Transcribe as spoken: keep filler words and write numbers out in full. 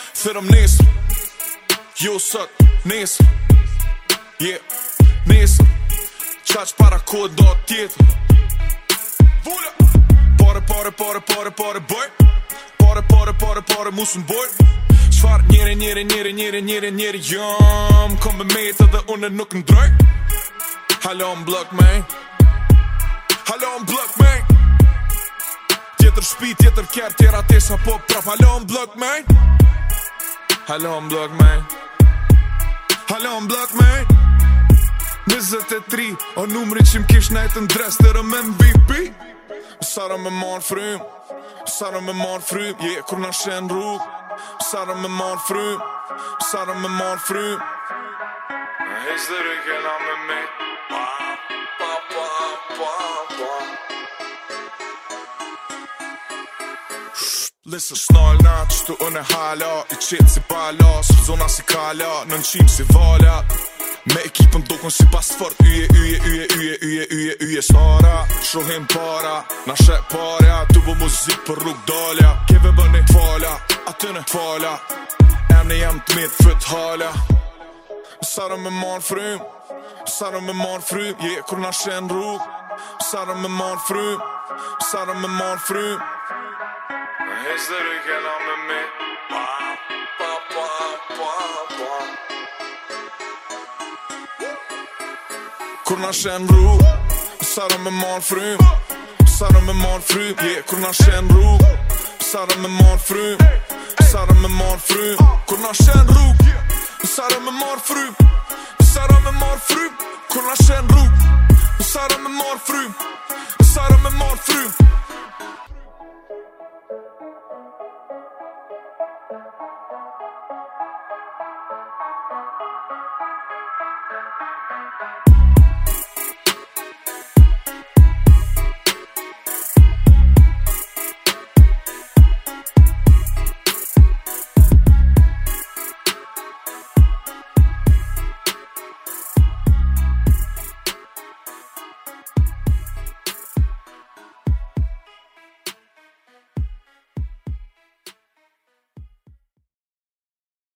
Thërëm nesër, jo sot, nesër, yeah, nesër, qa që para kohë do tjetër. Vula! Pare, pare, pare, pare, pare, bëj. Pare, pare, pare, pare, musën bëj. Qfar njeri, njeri, njeri, njeri, njeri, njeri jam. Kom me metë dhe unë nuk ndroj. Halo në blok, man. Halo në blok, man. Tjetër shpi, tjetër kjerë, tjera tesa po prap. Halo në blok, man. Halo në blok, man. Halo në blok, man. njëzet e tri, o numri që m'kish najtë në dres të rëm M V P. Sara me marë frym, Sara me marë frym, je yeah, kur na shen rrug. Sara me marë frym, Sara me marë frym. Hes dhe rëgjena me me. Pa, pa, pa, pa, pa. Listen, snall na qëtu unë e hala, i qetë si bala, së zona si kala, në në qimë si vala. Me ekipën dokon si pasfort, yje, yje, yje, yje, yje, yje, yje Sara, shohim para, na shek para, tu bo muzik për rrug dalja. Keve bëni t'fala, atyne t'fala, emne jam t'mit fët hala. Sara me marë frym, Sara me marë frym, je yeah, kur na shen rrug. Sara me marë frym, Sara me marë frym. Hes dhe rëgjena me me. Pa, pa, pa, pa, pa. Kur na shen rrug, Sara me marë frym, Sara me marë frym, je yeah, kur na shen rrug. Sara me marë frym, Sara me marë frym. Kur na shen rrug, Sara me marë frym, Sara me marë frym. Kur na shen rrug, Sara me marë frym, Sara me marë frym.